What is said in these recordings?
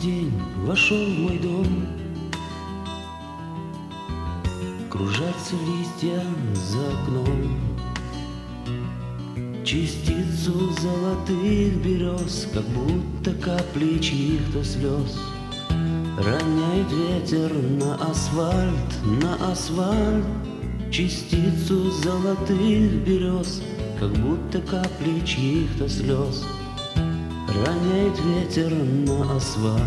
день вошел в мой дом. Кружатся листья за окном, частицу золотых берез, как будто капли чьих-то слез. Роняет ветер на асфальт, частицу золотых берез, как будто капли чьих-то слез. Роняет ветер на асфальт.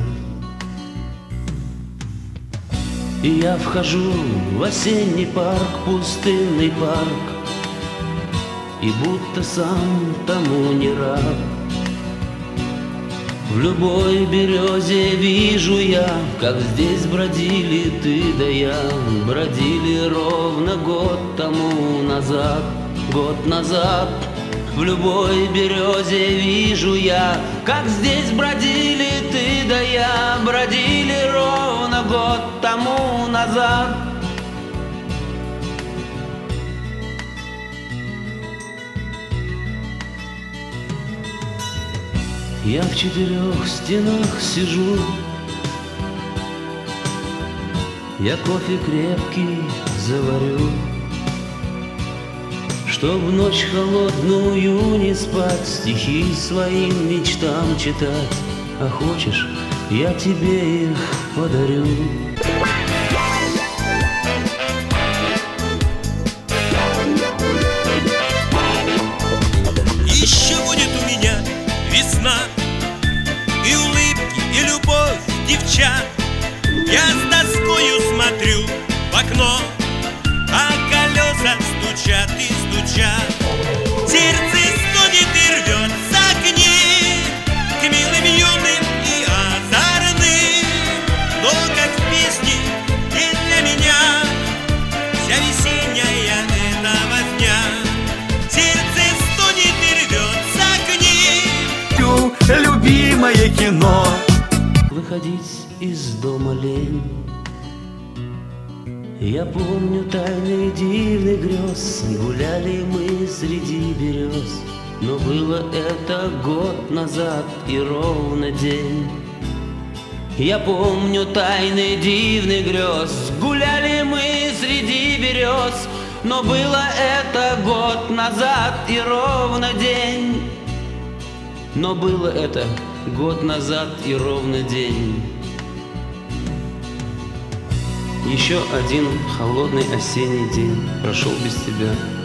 И я вхожу в осенний парк, пустынный парк, и будто сам тому не рад. В любой березе вижу я, как здесь бродили ты да я. Бродили ровно год тому назад, год назад. В любой березе вижу я, как здесь бродили ты да я. Бродили ровно год тому назад. Я в 4 стенах сижу, я кофе крепкий заварю, чтоб ночь холодную не спать, стихи своим мечтам читать. А хочешь, я тебе их подарю. Еще будет у меня весна, и улыбки, и любовь девчат. Я с тоскою смотрю в окно, а колеса стучат и стучат. Сердце стонет и рвется к ним, к милым, юным и озорным. Но как в песне и для меня вся весенняя эта возня. Сердце стонет и рвется к ним. Любимое кино. Выходить из дома лень. Я помню тайны дивных грез, гуляли мы среди берез. Но было это год назад и ровно день. Я помню тайны дивных грез, гуляли мы среди берез. Но было это год назад и ровно день. Но было это год назад и ровно день. Еще один холодный осенний день прошел без тебя.